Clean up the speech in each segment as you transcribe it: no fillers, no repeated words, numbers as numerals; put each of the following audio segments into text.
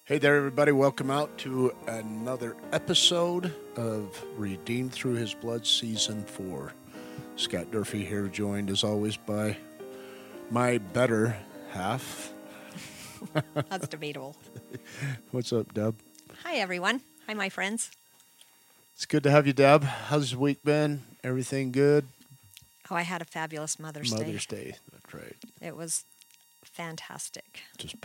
Hey there, everybody. Welcome out to another episode of Redeemed Through His Blood Season 4. Scott Durfee here, joined as always by my better half. That's debatable. What's up, Deb? Hi, everyone. Hi, my friends. It's good to have you, Deb. How's the week been? Everything good? Oh, I had a fabulous Mother's Day. Mother's Day, that's right. It was fantastic.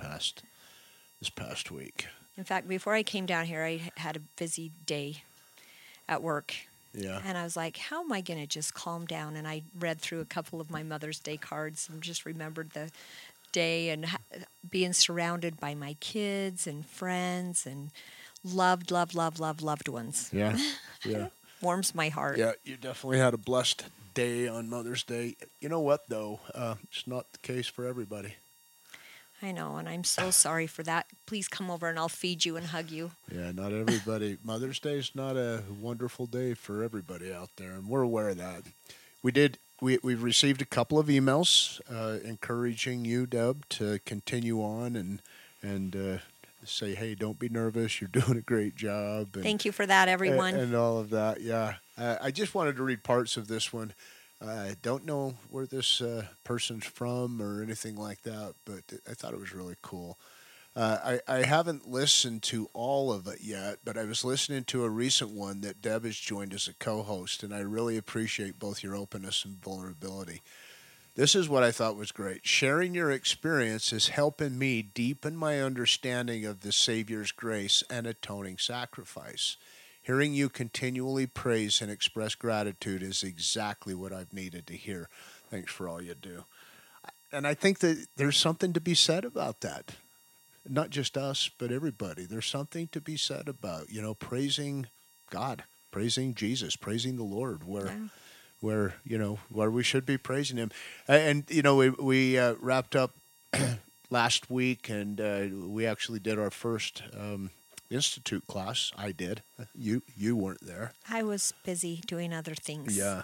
This past week. In fact, before I came down here, I had a busy day at work. Yeah. And I was like, how am I going to just calm down? And I read through a couple of my Mother's Day cards and just remembered the day and being surrounded by my kids and friends and loved ones. Yeah. Yeah. Warms my heart. Yeah, you definitely had a blessed day on Mother's Day. You know what, though? It's not the case for everybody. I know, and I'm so sorry for that. Please come over and I'll feed you and hug you. Yeah, not everybody. Mother's Day is not a wonderful day for everybody out there, and we're aware of that. We've received a couple of emails encouraging you, Deb, to continue on and say, hey, don't be nervous. You're doing a great job. And, Thank you for that, everyone. and all of that, yeah. I just wanted to read parts of this one. I don't know where this person's from or anything like that, but I thought it was really cool. I haven't listened to all of it yet, but I was listening to a recent one that Deb has joined as a co-host, and I really appreciate both your openness and vulnerability. This is what I thought was great. Sharing your experience is helping me deepen my understanding of the Savior's grace and atoning sacrifice. Hearing you continually praise and express gratitude is exactly what I've needed to hear. Thanks for all you do. And I think that there's something to be said about that. Not just us, but everybody. There's something to be said about, praising God, praising Jesus, praising the Lord, where we should be praising Him. And we wrapped up last week, and we actually did our first Institute class. I did. You weren't there. I was busy doing other things. Yeah.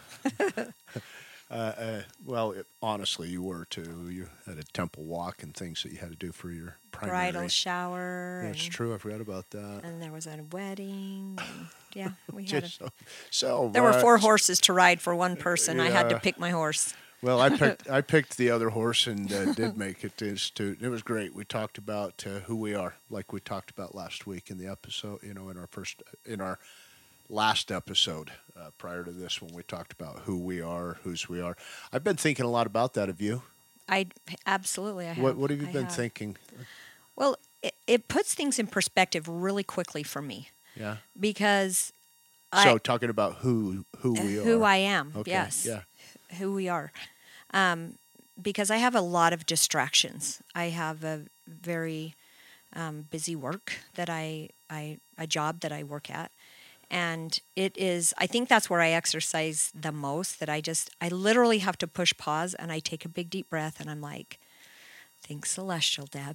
Honestly, you were too. You had a temple walk and things that you had to do for your primary. Bridal shower. That's true. I forgot about that. And there was a wedding. And yeah, we had There were 4 horses to ride for one person. Yeah. I had to pick my horse. Well, I picked the other horse and did make it to Institute. It was great. We talked about who we are, like we talked about last week in the episode. In our last episode prior to this, when we talked about who we are, whose we are. I've been thinking a lot about that. Have you? Absolutely, I have. What have you been thinking? Well, it puts things in perspective really quickly for me. Yeah. Because talking about who we are. Who I am. Okay. Yes. Yeah. Who we are. Because I have a lot of distractions. I have a very busy work a job that I work at. And it is, I think that's where I exercise the most, that I literally have to push pause and I take a big deep breath and I'm like, thanks, Celestial Deb.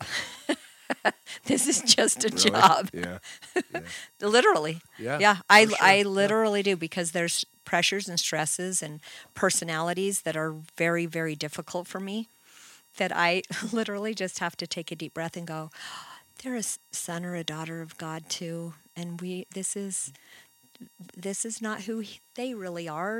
This is just a job. Yeah. Literally. Yeah. Yeah. Sure. I literally do, because there's pressures and stresses and personalities that are very, very difficult for me, that I literally just have to take a deep breath and go, they're a son or a daughter of God too. And this is not who they really are.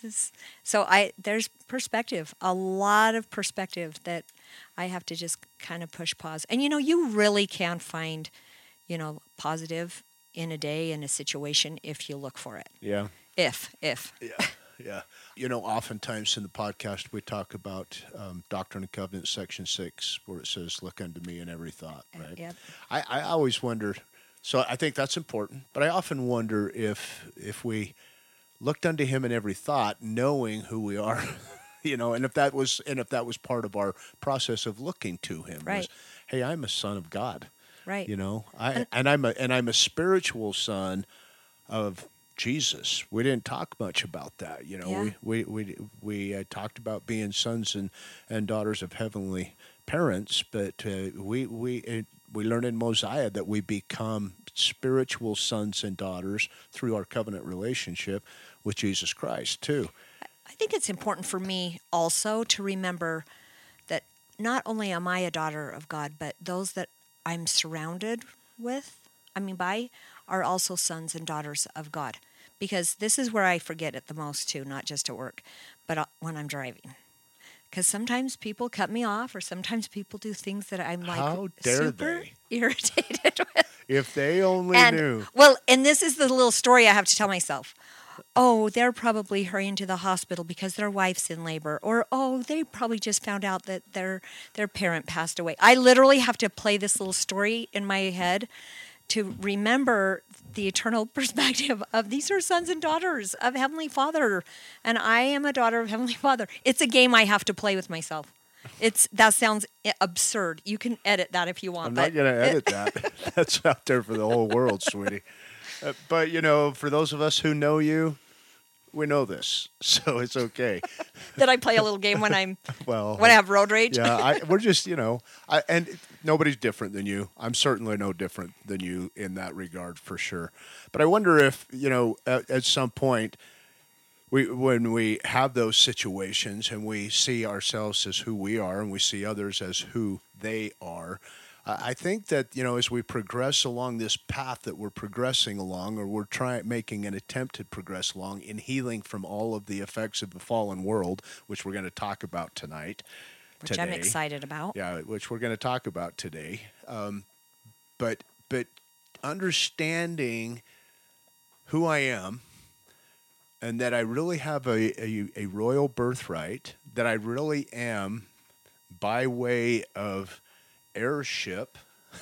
There's perspective, a lot of perspective that I have to just kind of push pause. And you really can find, positive in a day, in a situation, if you look for it. Yeah. If. Yeah. Oftentimes in the podcast, we talk about Doctrine and Covenants, Section 6, where it says, look unto me in every thought, right? Yep. I always wondered, so I think that's important, but I often wonder if we looked unto Him in every thought, knowing who we are, and if that was part of our process of looking to Him, right? Was, hey, I'm a son of God, right? I'm a spiritual son of Jesus. We didn't talk much about that, Yeah. We talked about being sons and daughters of heavenly parents, but we learn in Mosiah that we become spiritual sons and daughters through our covenant relationship with Jesus Christ too. I think it's important for me also to remember that not only am I a daughter of God, but those that I'm surrounded by, are also sons and daughters of God. Because this is where I forget it the most too, not just at work, but when I'm driving. Because sometimes people cut me off, or sometimes people do things that I'm like How dare super they? irritated with. If they only And knew. and this is the little story I have to tell myself. Oh, they're probably hurrying to the hospital because their wife's in labor, or oh, they probably just found out that their parent passed away. I literally have to play this little story in my head to remember the eternal perspective of these are sons and daughters of Heavenly Father, and I am a daughter of Heavenly Father. It's a game I have to play with myself. That sounds absurd. You can edit that if you want. I'm not going to edit that. That's out there for the whole world, sweetie. But, for those of us who know you, we know this, so it's okay. That I play a little game when I have road rage. Yeah, we're just, and nobody's different than you. I'm certainly no different than you in that regard, for sure. But I wonder if, at some point, when we have those situations and we see ourselves as who we are and we see others as who they are, I think that, as we progress along this path that we're progressing along, or we're making an attempt to progress along in healing from all of the effects of the fallen world, which we're going to talk about tonight. Which I'm excited about. Yeah, which we're going to talk about today. But understanding who I am, and that I really have a royal birthright, that I really am, by way of heirship,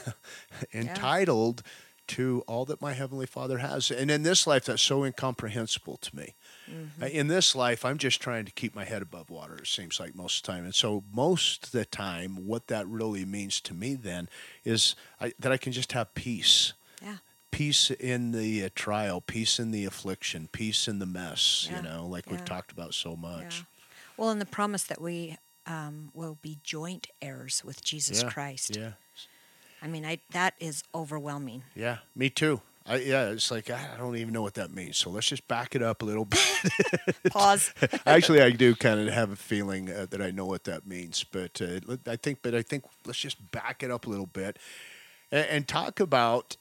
entitled to all that my Heavenly Father has. And in this life, that's so incomprehensible to me. Mm-hmm. In this life, I'm just trying to keep my head above water, it seems like most of the time. And so most of the time, what that really means to me then is that I can just have peace. Yeah. Peace in the trial, peace in the affliction, peace in the mess, we've talked about so much. Yeah. Well, and the promise that we will be joint heirs with Jesus Christ. Yeah. I mean, that is overwhelming. Yeah, me too. It's like, I don't even know what that means. So let's just back it up a little bit. Pause. Actually, I do kind of have a feeling that I know what that means, but I think let's just back it up a little bit and talk about.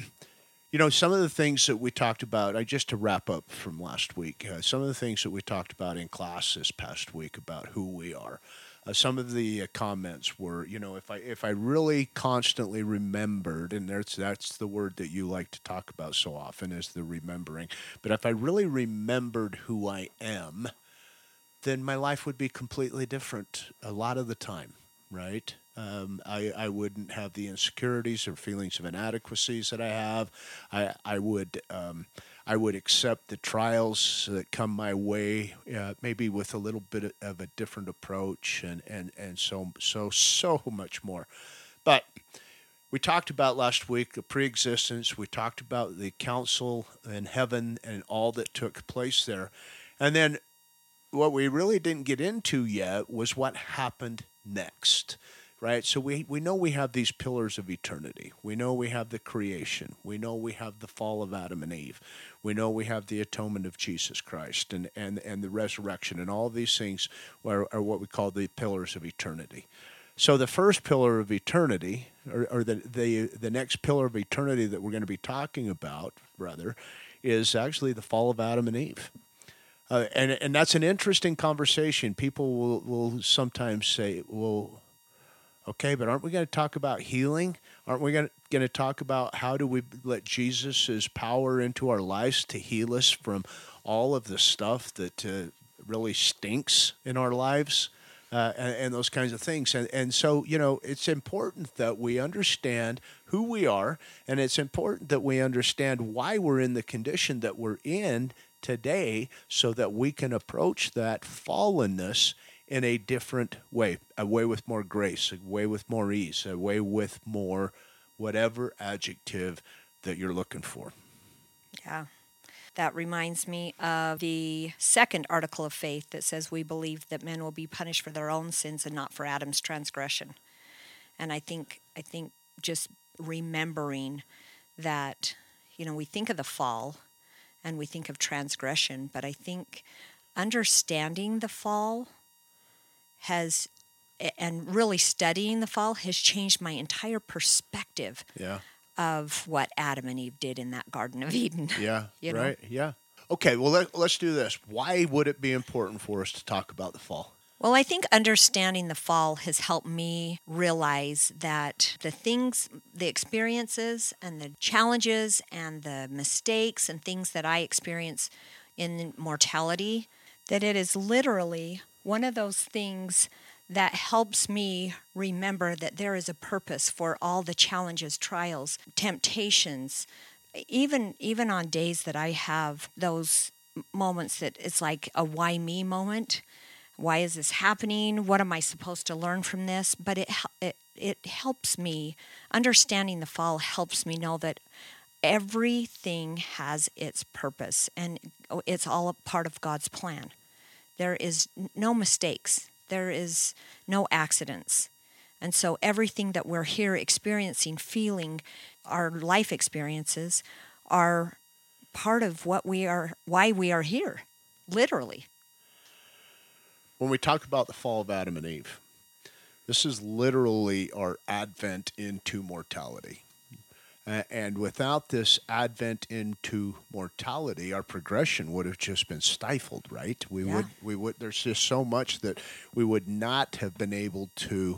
Some of the things that we talked about, just to wrap up from last week, some of the things that we talked about in class this past week about who we are. Some of the comments were, if I really constantly remembered, and that's the word that you like to talk about so often, is the remembering. But if I really remembered who I am, then my life would be completely different a lot of the time, right? I wouldn't have the insecurities or feelings of inadequacies that I have. I would accept the trials that come my way, maybe with a little bit of a different approach, and so much more. But we talked about last week the pre-existence. We talked about the council in heaven and all that took place there, and then what we really didn't get into yet was what happened next. Right? So we know we have these pillars of eternity. We know we have the creation. We know we have the fall of Adam and Eve. We know we have the atonement of Jesus Christ and the resurrection, and all these things are what we call the pillars of eternity. So the first pillar of eternity, or the next pillar of eternity that we're going to be talking about, rather, is actually the fall of Adam and Eve. And that's an interesting conversation. People will sometimes say, well, okay, but aren't we going to talk about healing? Aren't we going to talk about how do we let Jesus' power into our lives to heal us from all of the stuff that really stinks in our lives and those kinds of things? And so, it's important that we understand who we are, and it's important that we understand why we're in the condition that we're in today so that we can approach that fallenness in a different way, a way with more grace, a way with more ease, a way with more whatever adjective that you're looking for. Yeah. That reminds me of the second article of faith that says we believe that men will be punished for their own sins and not for Adam's transgression. And I think just remembering that, we think of the fall and we think of transgression, but I think understanding the fall and really studying the fall has changed my entire perspective of what Adam and Eve did in that Garden of Eden. Yeah, You know? right. Yeah. Okay, well, let's do this. Why would it be important for us to talk about the fall? Well, I think understanding the fall has helped me realize that the things, the experiences and the challenges and the mistakes and things that I experience in mortality, that it is literally one of those things that helps me remember that there is a purpose for all the challenges, trials, temptations, even on days that I have those moments that it's like a why me moment. Why is this happening? What am I supposed to learn from this? But it helps me, understanding the fall helps me know that everything has its purpose and it's all a part of God's plan. There is no mistakes. There is no accidents. And so everything that we're here experiencing, feeling, our life experiences are part of what we are, why we are here, literally. When we talk about the fall of Adam and Eve, this is literally our advent into mortality. And without this advent into mortality, our progression would have just been stifled, right? We would. There's just so much that we would not have been able to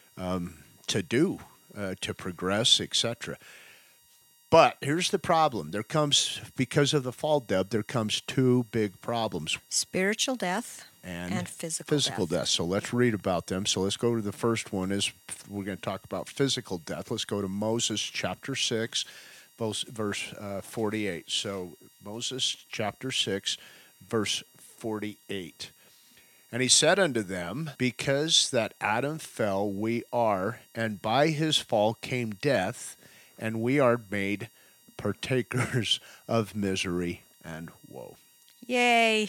do, to progress, etc. But here's the problem. Because of the fall, Deb, there comes two big problems. Spiritual death and physical death. So let's read about them. So let's go to the first one. Is we're going to talk about physical death. Let's go to Moses chapter 6, verse 48. So Moses chapter 6, verse 48. And he said unto them, because that Adam fell, we are, and by his fall came death, and we are made partakers of misery and woe. Yay.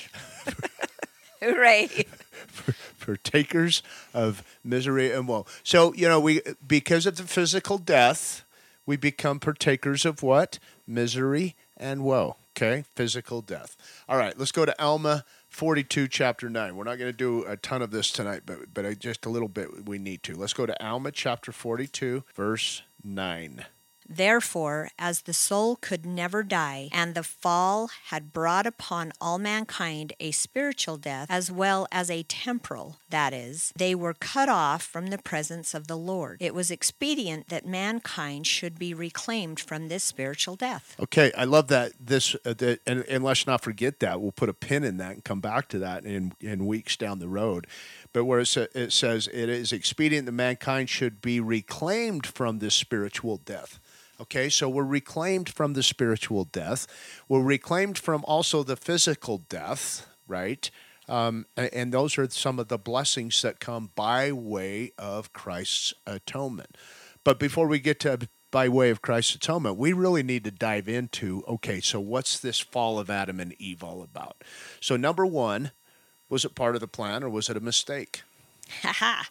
Hooray. Partakers of misery and woe. So, we because of the physical death, we become partakers of what? Misery and woe. Okay? Physical death. All right, let's go to Alma 42, chapter 9. We're not going to do a ton of this tonight, but just a little bit we need to. Let's go to Alma chapter 42, verse 9. Therefore, as the soul could never die, and the fall had brought upon all mankind a spiritual death as well as a temporal, that is, they were cut off from the presence of the Lord. It was expedient that mankind should be reclaimed from this spiritual death. Okay, I love that. And let's not forget that. We'll put a pin in that and come back to that in weeks down the road. But where it says it is expedient that mankind should be reclaimed from this spiritual death. Okay, so we're reclaimed from the spiritual death. We're reclaimed from also the physical death, right? And those are some of the blessings that come by way of Christ's atonement. But before we get to by way of Christ's atonement, we really need to dive into, okay, so what's this fall of Adam and Eve all about? So number one, was it part of the plan or was it a mistake? Ha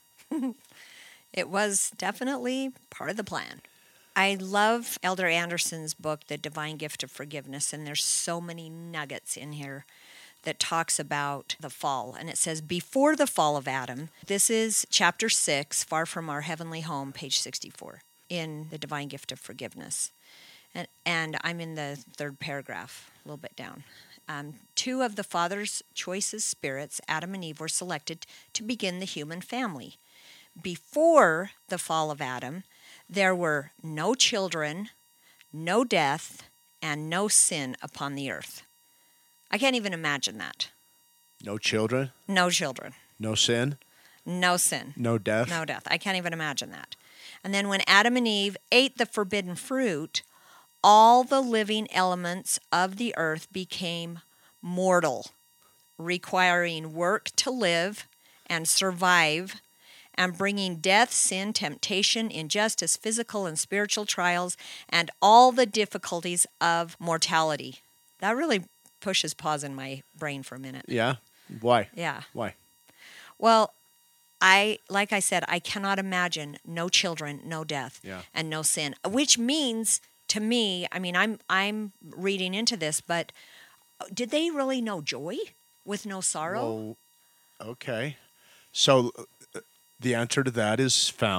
It was definitely part of the plan. I love Elder Anderson's book, The Divine Gift of Forgiveness, and there's so many nuggets in here that talks about the fall. And it says, before the fall of Adam, this is chapter 6, Far From Our Heavenly Home, page 64, in The Divine Gift of Forgiveness. And I'm in the third paragraph, a little bit down. Two of the Father's choicest spirits, Adam and Eve, were selected to begin the human family. Before the fall of Adam, there were no children, no death, and no sin upon the earth. I can't even imagine that. No children? No children. No sin? No sin. No death? No death. I can't even imagine that. And then when Adam and Eve ate the forbidden fruit, all the living elements of the earth became mortal, requiring work to live and survive, and bringing death, sin, temptation, injustice, physical and spiritual trials, and all the difficulties of mortality. That really pushes pause in my brain for a minute. Yeah? Why? Yeah. Why? Well, like I said, I cannot imagine no children, no death, and no sin, which means to me, I mean, I'm reading into this, but did they really know joy with no sorrow? Well, okay. So the answer to that is found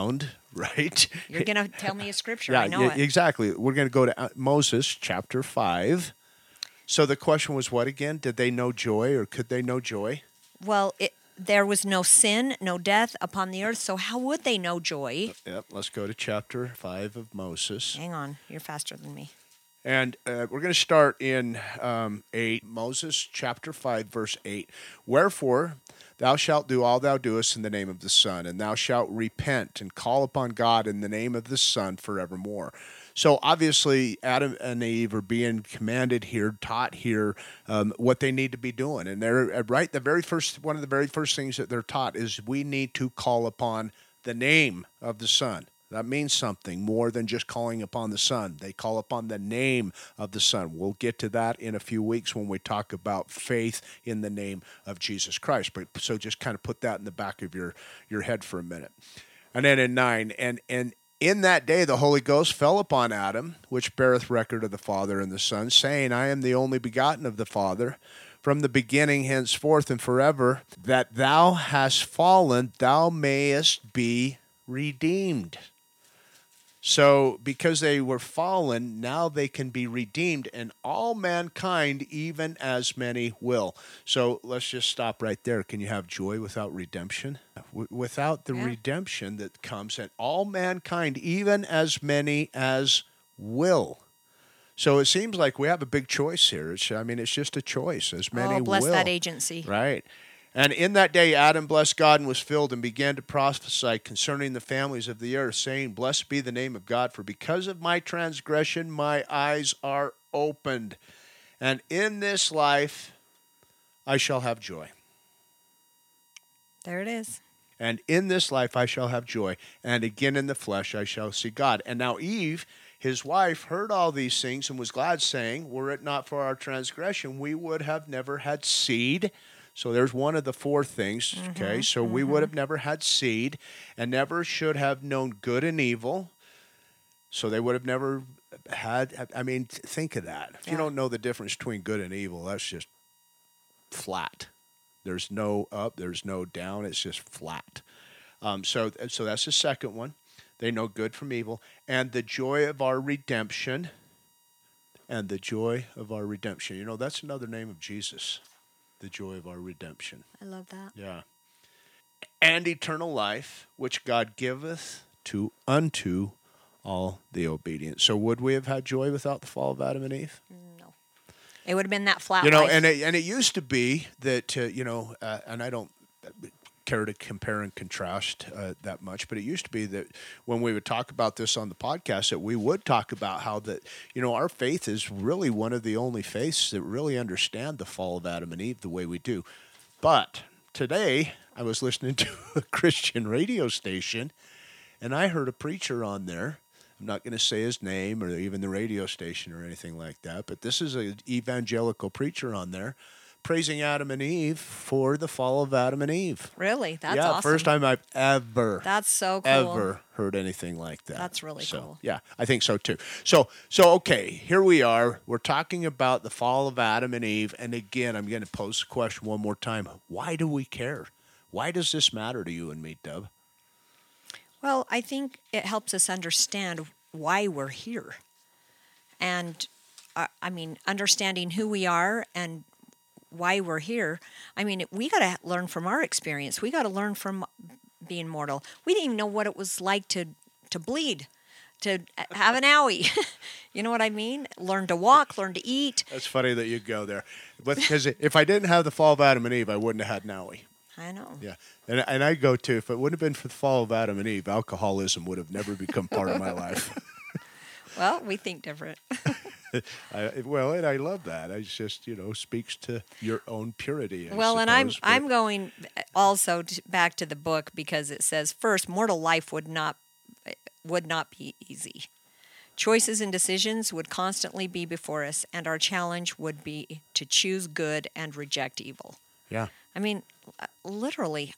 right? You're going to tell me a scripture. Yeah, I know it. exactly. We're going to go to Moses chapter 5. So the question was what again? Did they know joy or could they know joy? Well, there was no sin, no death upon the earth, so how would they know joy? Yep, let's go to chapter 5 of Moses. Hang on, you're faster than me. And we're going to start in 8, Moses chapter 5, verse 8. Wherefore thou shalt do all thou doest in the name of the Son, and thou shalt repent and call upon God in the name of the Son forevermore. So obviously, Adam and Eve are being commanded here, taught here, what they need to be doing, and they're right. One of the very first things that they're taught is we need to call upon the name of the Son. That means something more than just calling upon the Son. They call upon the name of the Son. We'll get to that in a few weeks when we talk about faith in the name of Jesus Christ. But so just kind of put that in the back of your head for a minute. And then in 9, and in that day the Holy Ghost fell upon Adam, which beareth record of the Father and the Son, saying, I am the only begotten of the Father, from the beginning, henceforth, and forever, that thou hast fallen, thou mayest be redeemed. So, because they were fallen, now they can be redeemed, and all mankind, even as many will. So, let's just stop right there. Can you have joy without redemption? Without the redemption that comes, and all mankind, even as many as will. So, it seems like we have a big choice here. It's just a choice. As many will. Oh, bless that agency. Right. And in that day Adam blessed God and was filled and began to prophesy concerning the families of the earth, saying, Blessed be the name of God, for because of my transgression my eyes are opened, and in this life I shall have joy. There it is. And in this life I shall have joy, and again in the flesh I shall see God. And now Eve, his wife, heard all these things and was glad, saying, Were it not for our transgression, we would have never had seed. So there's one of the 4 things, okay? So we would have never had seed and never should have known good and evil. So they would have never had, think of that. If you don't know the difference between good and evil, that's just flat. There's no up, there's no down, it's just flat. So that's the second one. They know good from evil. And the joy of our redemption. And the joy of our redemption. You know, that's another name of Jesus. The joy of our redemption. I love that. Yeah. And eternal life, which God giveth unto all the obedient. So would we have had joy without the fall of Adam and Eve? No. It would have been that flat life. And it used to be that, and I don't care to compare and contrast that much, but it used to be that when we would talk about this on the podcast, that we would talk about how that, our faith is really one of the only faiths that really understand the fall of Adam and Eve the way we do. But today I was listening to a Christian radio station, and I heard a preacher on there. I'm not going to say his name or even the radio station or anything like that, but this is an evangelical preacher on there praising Adam and Eve for the fall of Adam and Eve. Really? That's awesome. First time I've ever heard anything like that. That's really cool. Yeah, I think so too. So okay, here we are. We're talking about the fall of Adam and Eve, and again, I'm going to pose the question one more time. Why do we care? Why does this matter to you and me, Dub? Well, I think it helps us understand why we're here. And, understanding who we are and why we're here. We got to learn from our experience. We got to learn from being mortal. We didn't even know what it was like to bleed, to have an owie. You know what I mean? Learn to walk, learn to eat. That's funny that you go there. Because if I didn't have the fall of Adam and Eve, I wouldn't have had an owie. I know. Yeah. And I go to, if it wouldn't have been for the fall of Adam and Eve, alcoholism would have never become part of my life. Well, we think different. And I love that. It just, speaks to your own purity. I'm going also back to the book because it says, first, mortal life would not be easy. Choices and decisions would constantly be before us, and our challenge would be to choose good and reject evil. Yeah. Literally.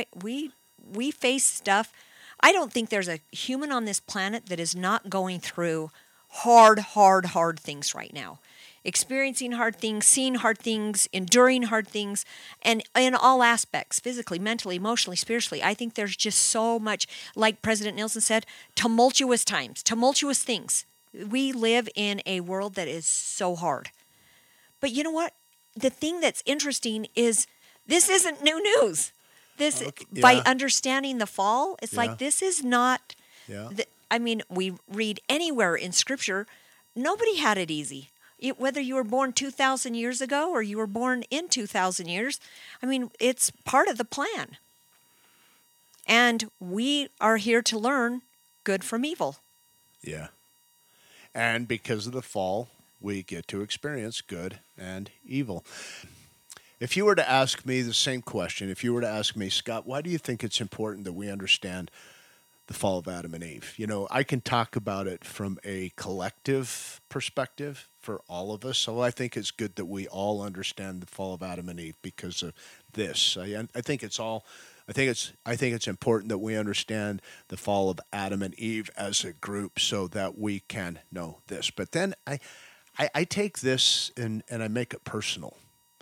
We face stuff. I don't think there's a human on this planet that is not going through hard things right now. experiencing hard things, seeing hard things, enduring hard things, and in all aspects, physically, mentally, emotionally, spiritually. I think there's just so much, like President Nelson said, tumultuous times, tumultuous things. We live in a world that is so hard. But you know what? The thing that's interesting is this isn't new news. This, by understanding the fall, it's like this is not. Yeah. I mean, we read anywhere in Scripture, nobody had it easy. Whether you were born 2,000 years ago or you were born in 2,000 years, I mean, it's part of the plan. And we are here to learn good from evil. Yeah. And because of the fall, we get to experience good and evil. If you were to ask me the same question, if you were to ask me, Scott, why do you think it's important that we understand the fall of Adam and Eve? You know, I can talk about it from a collective perspective for all of us. So I think it's good that we all understand the fall of Adam and Eve because of this. I think it's all. I think it's important that we understand the fall of Adam and Eve as a group so that we can know this. But then I take this and I make it personal.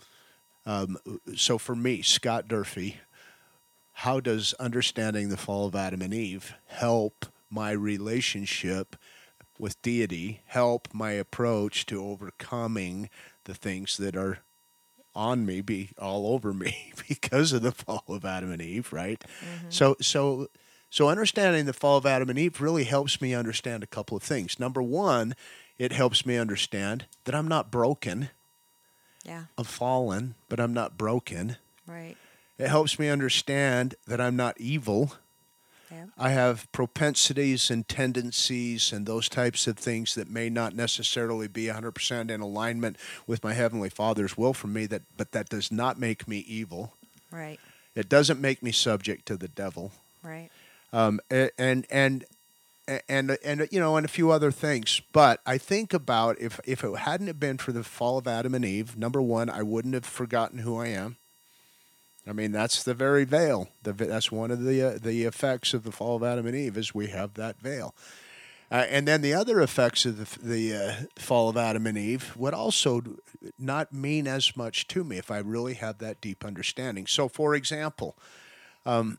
So for me, Scott Durfee, how does understanding the fall of Adam and Eve help my relationship with deity, help my approach to overcoming the things that are on me, be all over me because of the fall of Adam and Eve, right? Mm-hmm. So understanding the fall of Adam and Eve really helps me understand a couple of things. Number one, it helps me understand that I'm not broken. Yeah. I'm fallen, but I'm not broken. Right. It helps me understand that I'm not evil. Yeah. I have propensities and tendencies and those types of things that may not necessarily be 100% in alignment with my Heavenly Father's will for me, but that does not make me evil. Right. It doesn't make me subject to the devil. Right. And you know, and a few other things. But I think about if it hadn't have been for the fall of Adam and Eve, number one, I wouldn't have forgotten who I am. I mean, that's the very veil. That's one of the effects of the fall of Adam and Eve is we have that veil. And then the other effects of the fall of Adam and Eve would also not mean as much to me if I really have that deep understanding. So, for example, I'm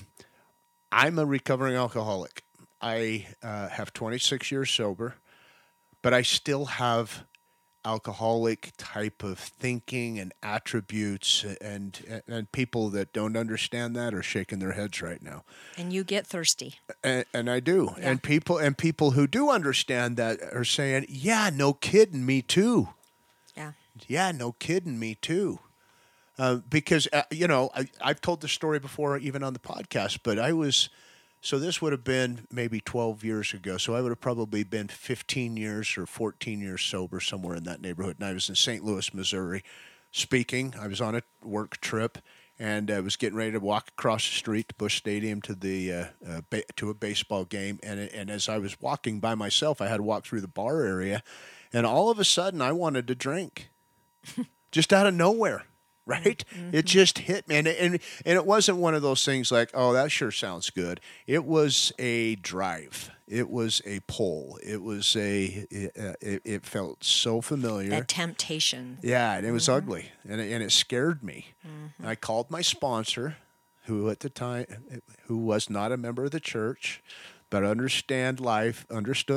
a recovering alcoholic. I have 26 years sober, but I still have alcoholic type of thinking and attributes, and people that don't understand that are shaking their heads right now. And you get thirsty. And I do. Yeah. And people who do understand that are saying, "Yeah, no kidding, me too." Yeah. Yeah, no kidding, me too. Because you know, I've told the story before, even on the podcast, but so this would have been maybe 12 years ago. So I would have probably been 15 years or 14 years sober, somewhere in that neighborhood. And I was in St. Louis, Missouri, speaking. I was on a work trip, and I was getting ready to walk across the street to Busch Stadium to a baseball game. And as I was walking by myself, I had to walk through the bar area, and all of a sudden I wanted to drink, just out of nowhere. Right? Mm-hmm. It just hit me. And it wasn't one of those things like, oh, that sure sounds good. It was a drive. It was a pull. It was it felt so familiar. That temptation. Yeah, and it was ugly. And it scared me. Mm-hmm. And I called my sponsor, who at the time, who was not a member of the church, but understood life.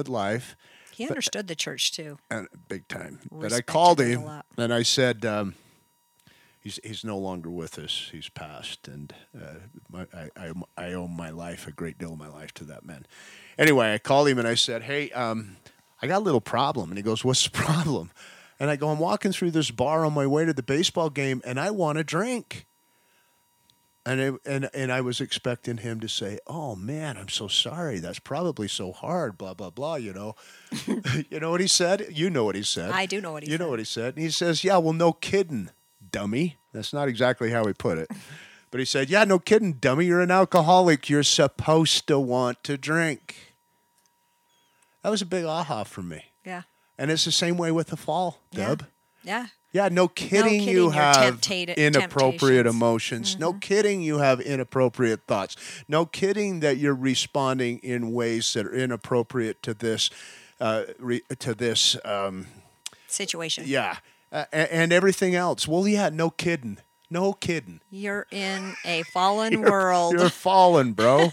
He understood the church too. And big time. But I called him and I said, He's no longer with us. He's passed, and I owe my life, a great deal of my life, to that man. Anyway, I called him and I said, "Hey, I got a little problem." And he goes, "What's the problem?" And I go, "I'm walking through this bar on my way to the baseball game, and I want a drink." And I was expecting him to say, "Oh man, I'm so sorry. That's probably so hard." Blah blah blah. You know, you know what he said. You know what he said. I do know what he said. You know what he said. And he says, "Yeah, well, no kidding, dummy." That's not exactly how he put it. But he said, "Yeah, no kidding, dummy. You're an alcoholic. You're supposed to want to drink." That was a big aha for me. Yeah. And it's the same way with the fall, Deb. Yeah. Yeah, no kidding, you have inappropriate emotions. Mm-hmm. No kidding, you have inappropriate thoughts. No kidding that you're responding in ways that are inappropriate to this situation. Yeah. And everything else. Well, yeah, no kidding. No kidding. You're in a fallen world. You're fallen, bro.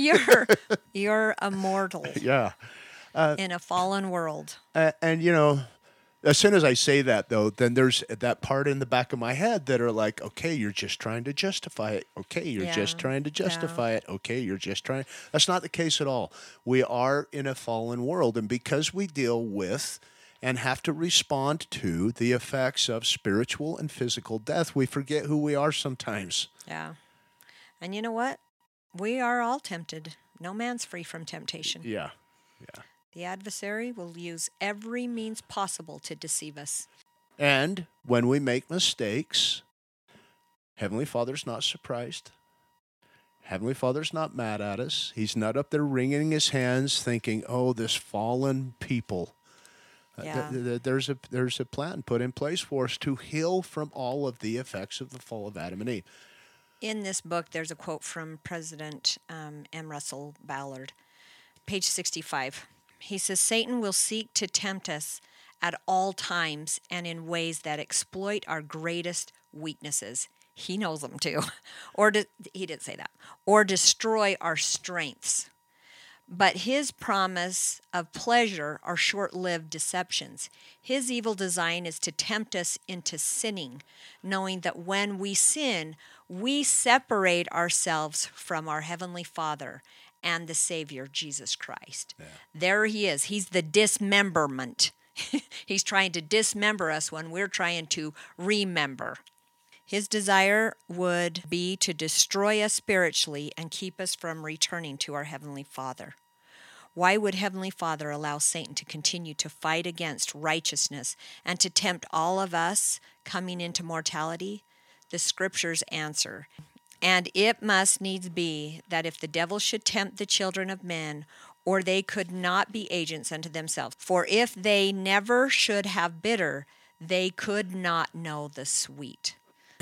You're a mortal Yeah. in a fallen world. And, you know, as soon as I say that, though, then there's that part in the back of my head that are like, okay, you're just trying to justify it. Okay, you're just Yeah. trying to justify it. Okay, you're just trying. That's not the case at all. We are in a fallen world. And because we deal with and have to respond to the effects of spiritual and physical death, we forget who we are sometimes. Yeah. And you know what? We are all tempted. No man's free from temptation. Yeah. Yeah. The adversary will use every means possible to deceive us. And when we make mistakes, Heavenly Father's not surprised. Heavenly Father's not mad at us. He's not up there wringing his hands thinking, oh, this fallen people. Yeah. There's a plan put in place for us to heal from all of the effects of the fall of Adam and Eve. In this book, there's a quote from President M. Russell Ballard, page 65. He says, Satan will seek to tempt us at all times and in ways that exploit our greatest weaknesses. He knows them too. He didn't say that. Or destroy our strengths. But his promise of pleasure are short-lived deceptions. His evil design is to tempt us into sinning, knowing that when we sin, we separate ourselves from our Heavenly Father and the Savior, Jesus Christ. Yeah. There he is. He's the dismemberment. He's trying to dismember us when we're trying to remember. His desire would be to destroy us spiritually and keep us from returning to our Heavenly Father. Why would Heavenly Father allow Satan to continue to fight against righteousness and to tempt all of us coming into mortality? The Scriptures answer. And it must needs be that if the devil should tempt the children of men, or they could not be agents unto themselves. For if they never should have bitter, they could not know the sweet.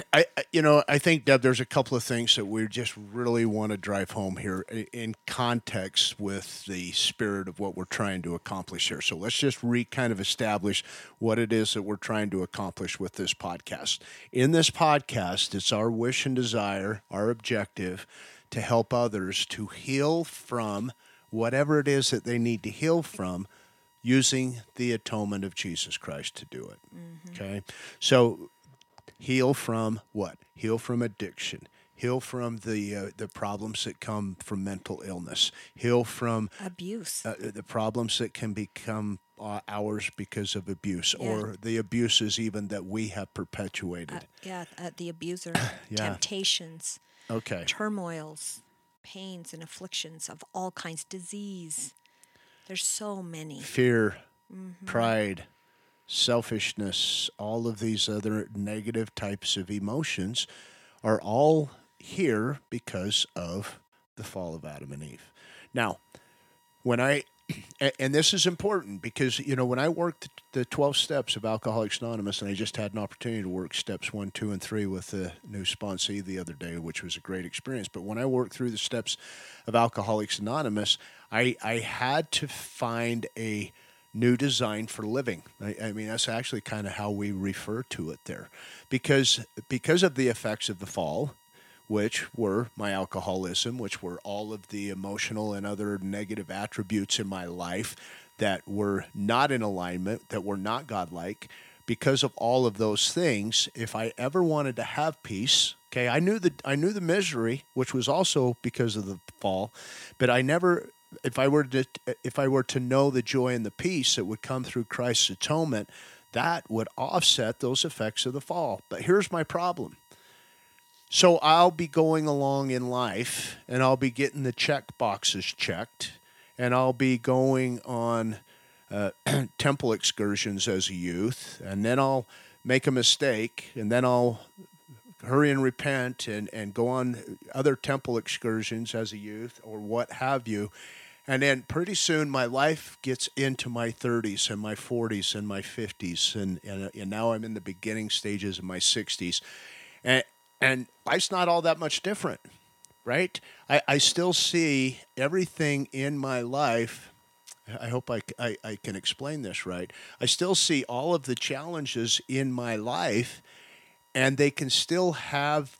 I think, Deb, there's a couple of things that we just really want to drive home here in context with the spirit of what we're trying to accomplish here. So let's just kind of establish what it is that we're trying to accomplish with this podcast. In this podcast, it's our wish and desire, our objective, to help others to heal from whatever it is that they need to heal from using the atonement of Jesus Christ to do it. Mm-hmm. Okay? So heal from what? Heal from addiction. Heal from the problems that come from mental illness. Heal from abuse. The problems that can become ours because of abuse, or the abuses even that we have perpetuated. The abuser. Temptations. Okay. Turmoils, pains and afflictions of all kinds, disease. There's so many. Fear, pride, selfishness, all of these other negative types of emotions are all here because of the fall of Adam and Eve. Now, and this is important because, when I worked the 12 steps of Alcoholics Anonymous, and I just had an opportunity to work steps 1, 2, and 3 with the new sponsee the other day, which was a great experience. But when I worked through the steps of Alcoholics Anonymous, I had to find a new design for living. I mean, that's actually kind of how we refer to it there. Because of the effects of the fall, which were my alcoholism, which were all of the emotional and other negative attributes in my life that were not in alignment, that were not godlike, because of all of those things, if I ever wanted to have peace, okay, I knew the misery, which was also because of the fall, but I never... If I were to know the joy and the peace that would come through Christ's atonement, that would offset those effects of the fall. But here's my problem. So I'll be going along in life, and I'll be getting the check boxes checked, and I'll be going on temple excursions as a youth, and then I'll make a mistake, and then I'll hurry and repent and go on other temple excursions as a youth or what have you. And then pretty soon my life gets into my 30s and my 40s and my 50s. And now I'm in the beginning stages of my 60s. And life's not all that much different, right? I still see everything in my life I hope I can explain this right. I still see all of the challenges in my life, and they can still have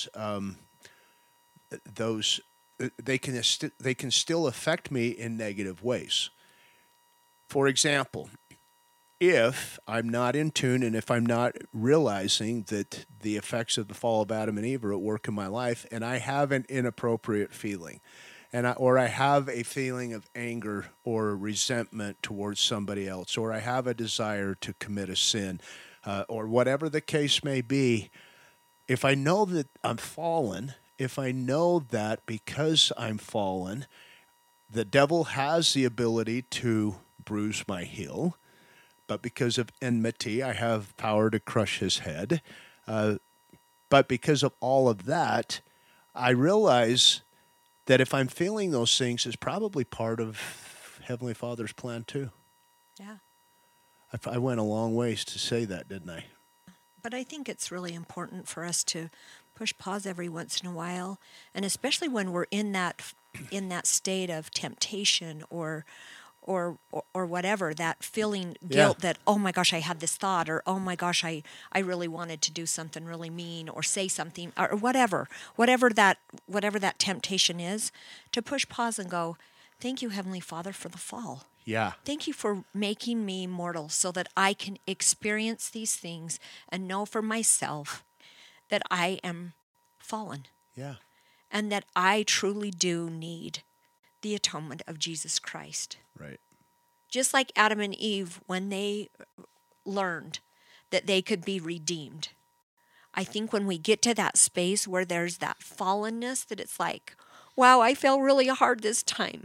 those they can still affect me in negative ways. For example, if I'm not in tune and if I'm not realizing that the effects of the fall of Adam and Eve are at work in my life, and I have an inappropriate feeling, or I have a feeling of anger or resentment towards somebody else, or I have a desire to commit a sin, or whatever the case may be, if I know that I'm fallen, if I know that because I'm fallen, the devil has the ability to bruise my heel, but because of enmity, I have power to crush his head. But because of all of that, I realize that if I'm feeling those things, it's probably part of Heavenly Father's plan too. Yeah. I went a long ways to say that, didn't I? But I think it's really important for us to push pause every once in a while, and especially when we're in that state of temptation or whatever, that feeling guilt that, oh my gosh, I had this thought, or oh my gosh, I really wanted to do something really mean or say something, or whatever that temptation is, to push pause and go, thank you, Heavenly Father, for the fall. Yeah. Thank you for making me mortal so that I can experience these things and know for myself that I am fallen. Yeah. And that I truly do need the atonement of Jesus Christ. Right. Just like Adam and Eve, when they learned that they could be redeemed. I think when we get to that space where there's that fallenness, that it's like, wow, I fell really hard this time.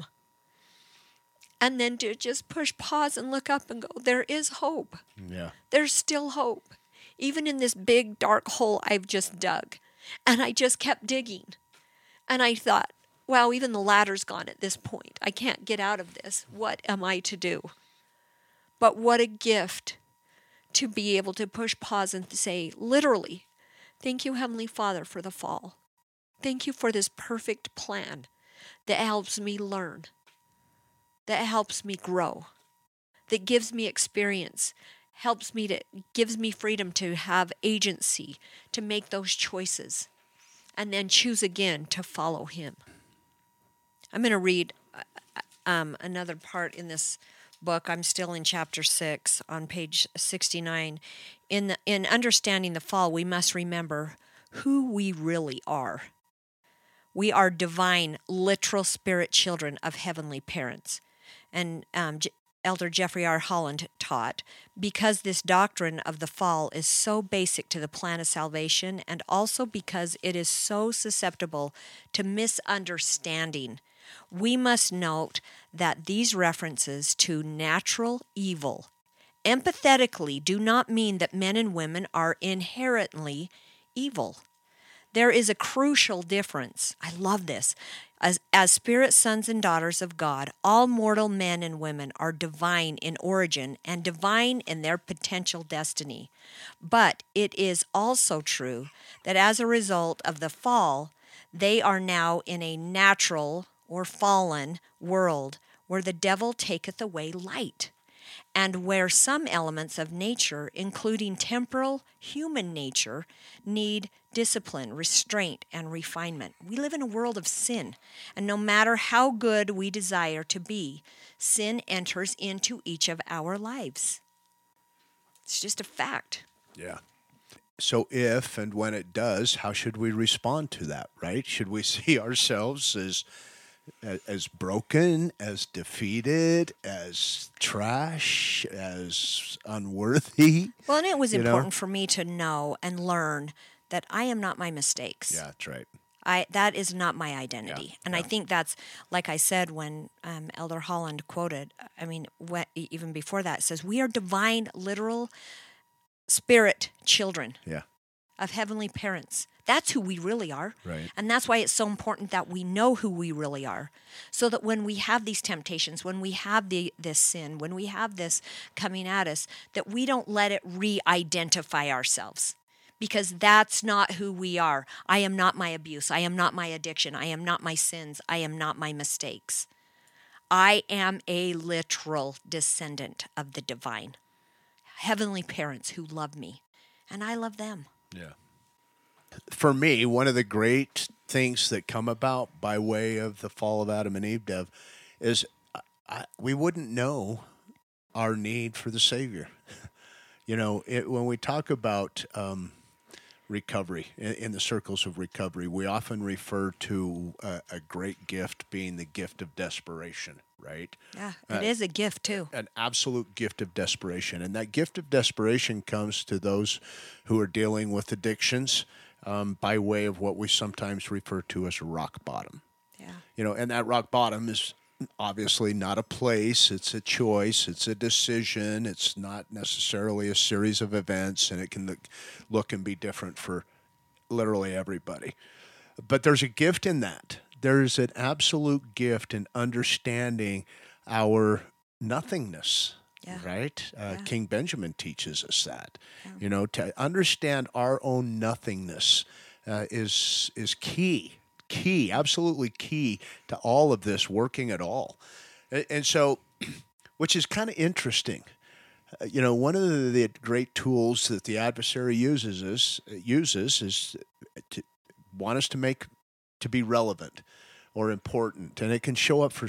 And then to just push pause and look up and go, there is hope. Yeah. There's still hope. Even in this big dark hole I've just dug. And I just kept digging. And I thought, wow, even the ladder's gone at this point. I can't get out of this. What am I to do? But what a gift to be able to push pause and say, literally, thank you, Heavenly Father, for the fall. Thank you for this perfect plan that helps me learn, that helps me grow, that gives me experience, gives me freedom to have agency, to make those choices, and then choose again to follow Him. I'm going to read another part in this book. I'm still in chapter 6 on page 69. In understanding the fall, we must remember who we really are. We are divine, literal spirit children of heavenly parents. And Elder Jeffrey R. Holland taught, because this doctrine of the fall is so basic to the plan of salvation, and also because it is so susceptible to misunderstanding, we must note that these references to natural evil empathetically do not mean that men and women are inherently evil. There is a crucial difference. I love this. As spirit sons and daughters of God, all mortal men and women are divine in origin and divine in their potential destiny. But it is also true that as a result of the fall, they are now in a natural or fallen world where the devil taketh away light, and where some elements of nature, including temporal human nature, need discipline, restraint, and refinement. We live in a world of sin, and no matter how good we desire to be, sin enters into each of our lives. It's just a fact. Yeah. So if and when it does, how should we respond to that, right? Should we see ourselves as broken, as defeated, as trash, as unworthy? Well, and it was important for me to know and learn that I am not my mistakes. Yeah, that's right. That is not my identity. Yeah, and I think that's, like I said when Elder Holland quoted, even before that, it says, we are divine, literal spirit children of heavenly parents. That's who we really are. Right. And that's why it's so important that we know who we really are. So that when we have these temptations, when we have this sin, when we have this coming at us, that we don't let it re-identify ourselves. Because that's not who we are. I am not my abuse. I am not my addiction. I am not my sins. I am not my mistakes. I am a literal descendant of the divine, heavenly parents who love me, and I love them. Yeah. For me, one of the great things that come about by way of the fall of Adam and Eve, Dev, is we wouldn't know our need for the Savior. When we talk about recovery in the circles of recovery, we often refer to a great gift being the gift of desperation, right? Yeah, it is a gift too. An absolute gift of desperation. And that gift of desperation comes to those who are dealing with addictions by way of what we sometimes refer to as a rock bottom. Yeah. And that rock bottom is obviously not a place, it's a choice, it's a decision, it's not necessarily a series of events, and it can look and be different for literally everybody. But there's a gift in that. There's an absolute gift in understanding our nothingness, right? King Benjamin teaches us that. To understand our own nothingness is key, absolutely key to all of this working at all. And so, which is kind of interesting. One of the great tools that the adversary uses is to want us to be relevant or important, and it can show up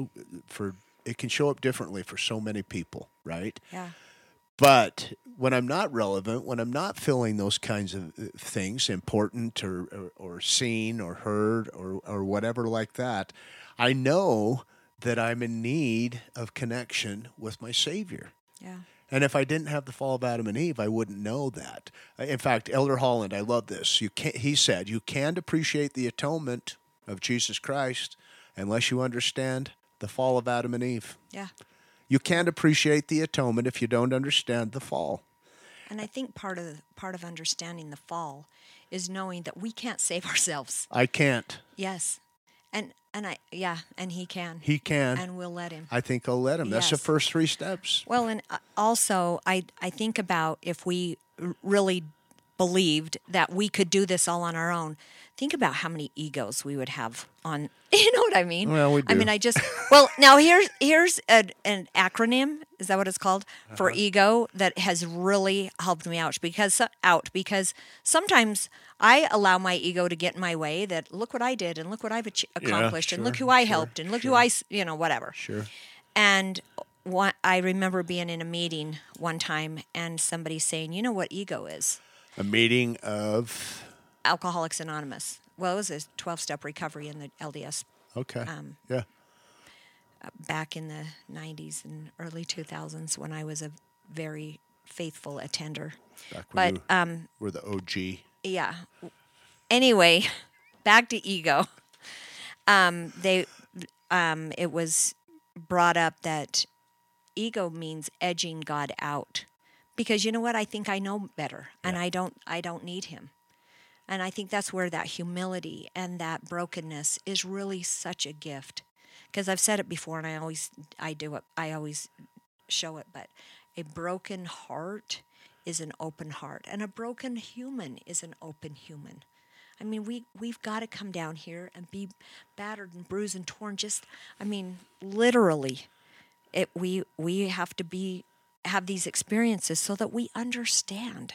it can show up differently for so many people, right? Yeah. But when I'm not relevant, when I'm not feeling those kinds of things, important or seen or heard or whatever like that, I know that I'm in need of connection with my Savior. Yeah. And if I didn't have the fall of Adam and Eve, I wouldn't know that. In fact, Elder Holland, I love this. He said, you can't appreciate the atonement of Jesus Christ unless you understand the fall of Adam and Eve. Yeah. You can't appreciate the atonement if you don't understand the fall. And I think part of understanding the fall is knowing that we can't save ourselves. I can't. Yes. And he can. He can. And we'll let him. I think I'll let him. That's the Yes. first 3 steps. Well, and also I think about if we really believed that we could do this all on our own. Think about how many egos we would have on. You know what I mean? Well, we do. I mean, well, now here's an acronym. Is that what it's called for ego that has really helped me out because sometimes I allow my ego to get in my way. That look what I did and look what I've accomplished and look who I helped and look who I whatever. Sure. And I remember being in a meeting one time and somebody saying, "You know what ego is?" A meeting of Alcoholics Anonymous. Well, it was a 12-step recovery in the LDS okay. Yeah. back in the 90s and early 2000s when I was a very faithful attender. Back when But you were the OG. yeah. Anyway, back to ego. It was brought up that ego means edging God out. Because you know what? I think I know better and I don't need him. And I think that's where that humility and that brokenness is really such a gift. Because I've said it before and I always show it, but a broken heart is an open heart and a broken human is an open human. I mean, we've got to come down here and be battered and bruised and torn literally. We have to have these experiences so that we understand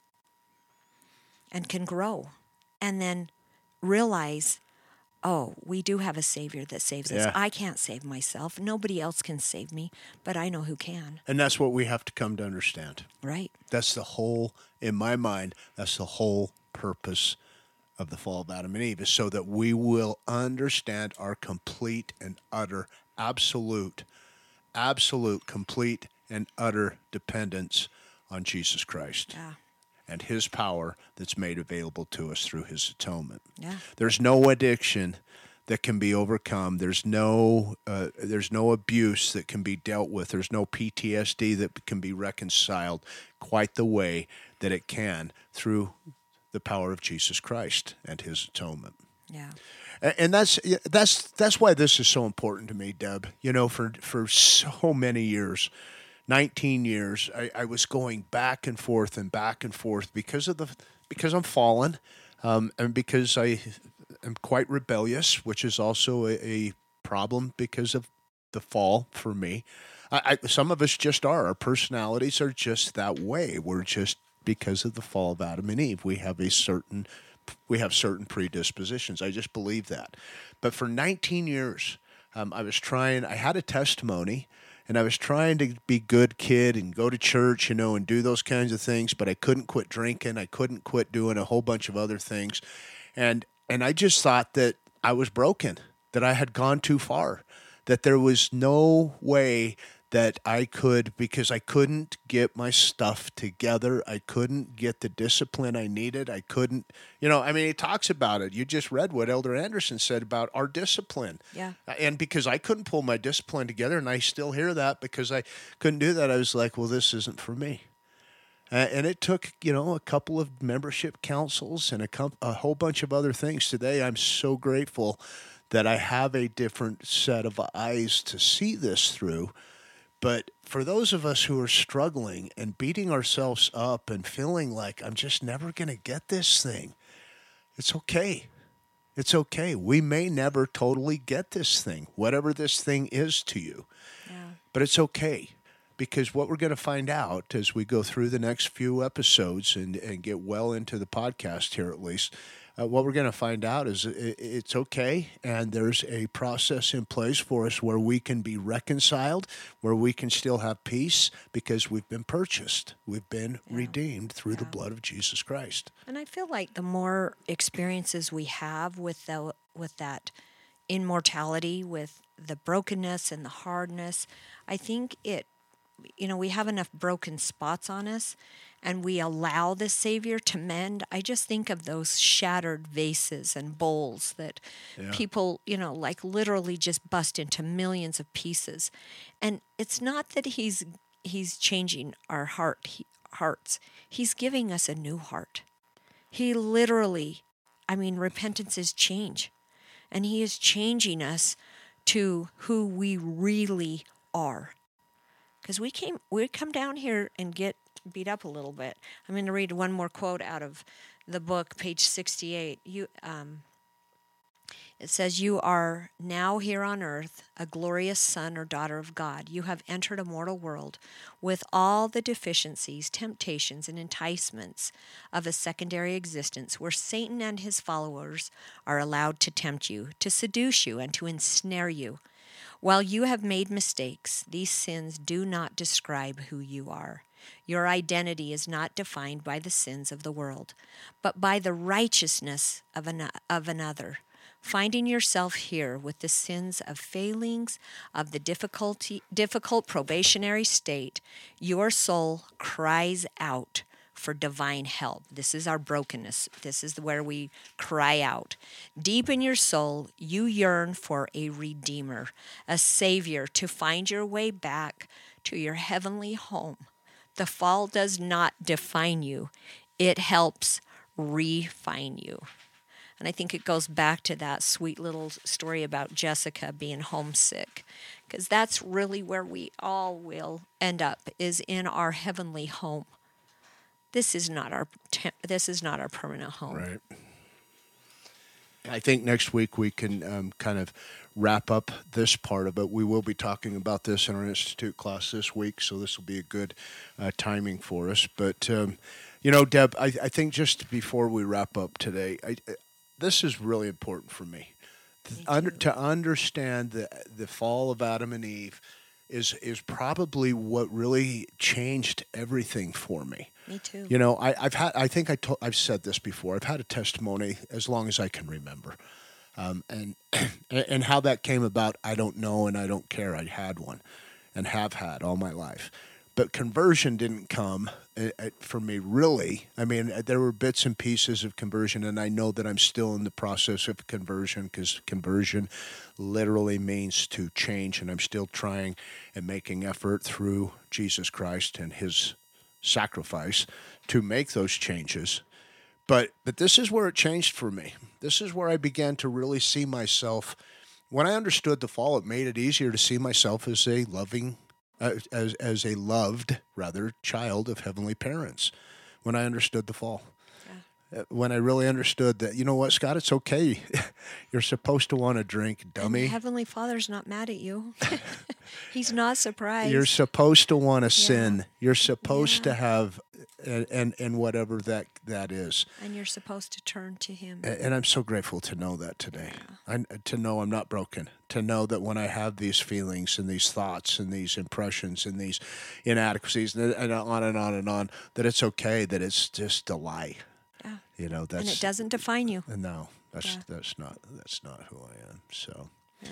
and can grow and then realize, oh, we do have a Savior that saves us. I can't save myself. Nobody else can save me, but I know who can. And that's what we have to come to understand. Right. That's in my mind, that's the whole purpose of the fall of Adam and Eve, is so that we will understand our complete and utter, absolute, complete and utter dependence on Jesus Christ. Yeah. And his power that's made available to us through his atonement. Yeah. There's no addiction that can be overcome. There's no abuse that can be dealt with. There's no PTSD that can be reconciled quite the way that it can through the power of Jesus Christ and his atonement. Yeah. And that's why this is so important to me, Deb. For so many years, 19 years, I was going back and forth because I'm fallen, and because I am quite rebellious, which is also a problem because of the fall for me. Some of us just are. Our personalities are just that way. We're just because of the fall of Adam and Eve. We have certain predispositions. I just believe that. But for 19 years, I had a testimony, and I was trying to be good kid and go to church, and do those kinds of things, but I couldn't quit drinking. I couldn't quit doing a whole bunch of other things. And I just thought that I was broken, that I had gone too far, that there was no way that I could, because I couldn't get my stuff together. I couldn't get the discipline I needed. I couldn't, he talks about it. You just read what Elder Anderson said about our discipline. Yeah. And because I couldn't pull my discipline together, and I still hear that because I couldn't do that, I was like, well, this isn't for me. And it took, a couple of membership councils and a whole bunch of other things. Today, I'm so grateful that I have a different set of eyes to see this through. But for those of us who are struggling and beating ourselves up and feeling like I'm just never going to get this thing, it's okay. It's okay. We may never totally get this thing, whatever this thing is to you. Yeah. But it's okay, because what we're going to find out as we go through the next few episodes and get well into the podcast here at least, what we're going to find out is it's okay, and there's a process in place for us where we can be reconciled, where we can still have peace, because we've been purchased. We've been redeemed through the blood of Jesus Christ. And I feel like the more experiences we have with that immortality, with the brokenness and the hardness, I think we have enough broken spots on us, and we allow the Savior to mend. I just think of those shattered vases and bowls that people, like literally just bust into millions of pieces. And it's not that he's changing our hearts. He's giving us a new heart. He literally, repentance is change. And he is changing us to who we really are. Because we come down here and get beat up a little bit. I'm going to read one more quote out of the book, page 68. It says, "You are now here on earth, a glorious son or daughter of God. You have entered a mortal world with all the deficiencies, temptations, and enticements of a secondary existence, where Satan and his followers are allowed to tempt you, to seduce you, and to ensnare you. While you have made mistakes, these sins do not describe who you are. Your identity is not defined by the sins of the world, but by the righteousness of another. Finding yourself here with the sins of failings, of the difficult probationary state, your soul cries out for divine help." This is our brokenness. This is where we cry out. "Deep in your soul, you yearn for a Redeemer, a Savior, to find your way back to your heavenly home. The fall does not define you. It helps refine you." And I think it goes back to that sweet little story about Jessica being homesick, because that's really where we all will end up, is in our heavenly home. This is not our permanent home. Right. I think next week we can kind of wrap up this part of it. We will be talking about this in our Institute class this week, so this will be a good timing for us. But, Deb, I think just before we wrap up today, this is really important for me. To understand the fall of Adam and Eve is probably what really changed everything for me. Me too. I've said this before. I've had a testimony as long as I can remember, and how that came about, I don't know, and I don't care. I had one, and have had all my life, but conversion didn't come for me really. There were bits and pieces of conversion, and I know that I'm still in the process of conversion, because conversion literally means to change, and I'm still trying and making effort through Jesus Christ and his sacrifice to make those changes. But this is where it changed for me. This is where I began to really see myself. When I understood the fall, it made it easier to see myself as a as a loved child of heavenly parents. When I understood the fall, when I really understood that, you know what, Scott, it's okay. You're supposed to want to drink, And dummy. Heavenly Father's not mad at you. He's not surprised. You're supposed to want to sin. You're supposed to Yeah. have, and whatever that is. And you're supposed to turn to Him. And I'm so grateful to know that today. To know I'm not broken. To know that when I have these feelings and these thoughts and these impressions and these inadequacies and on and on and on, that it's okay, that it's just a lie. Yeah. You know, that's, And it doesn't define you. no, that's Yeah. that's not who I am. So. Yeah.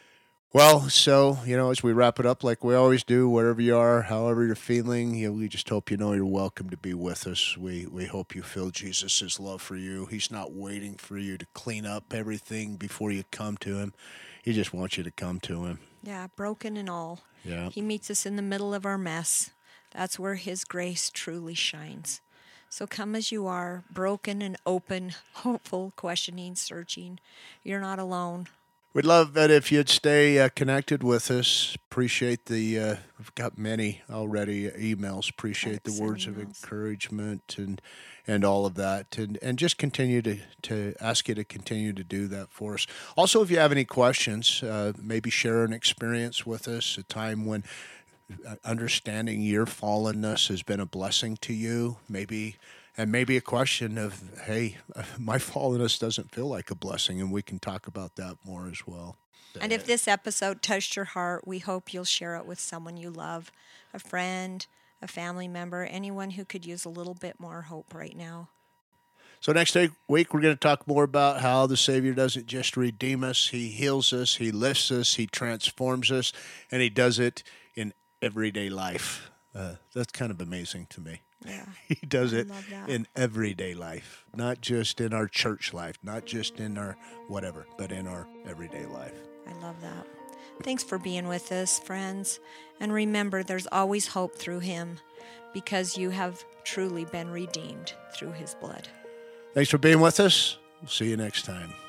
Well, so, as we wrap it up like we always do, wherever you are, however you're feeling, we just hope you know you're welcome to be with us. We hope you feel Jesus' love for you. He's not waiting for you to clean up everything before you come to Him. He just wants you to come to Him. Yeah, broken and all. Yeah. He meets us in the middle of our mess. That's where His grace truly shines. So come as you are, broken and open, hopeful, questioning, searching. You're not alone. We'd love it if you'd stay connected with us. Appreciate we've got many already emails. Appreciate the Texts and words of emails. encouragement and all of that. And just continue to ask you to continue to do that for us. Also, if you have any questions, maybe share an experience with us, a time when understanding your fallenness has been a blessing to you. Maybe a question of, hey, my fallenness doesn't feel like a blessing, and we can talk about that more as well. And if this episode touched your heart, we hope you'll share it with someone you love, a friend, a family member, anyone who could use a little bit more hope right now. So next week, we're going to talk more about how the Savior doesn't just redeem us. He heals us, He lifts us, He transforms us, and He does it in everyday life. That's kind of amazing to me. Yeah. He does it love that. in everyday life, not just in our church life, not just in our whatever, but in our everyday life. I love that. Thanks for being with us, friends. And remember, there's always hope through Him because you have truly been redeemed through His blood. Thanks for being with us. We'll see you next time.